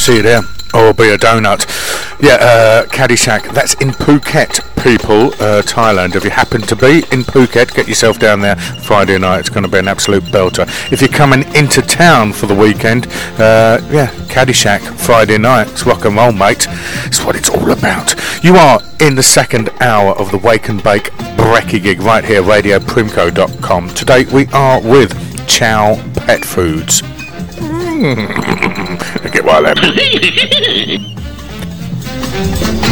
See you there. Or be a donut. Yeah, Caddyshack. That's in Phuket, people, Thailand. If you happen to be in Phuket, get yourself down there Friday night. It's going to be an absolute belter. If you're coming into town for the weekend, Caddyshack Friday night. It's rock and roll, mate. It's what it's all about. You are in the second hour of the Wake and Bake Brekkie gig right here, radioprimco.com. Today we are with Chow Pet Foods. Get one of them.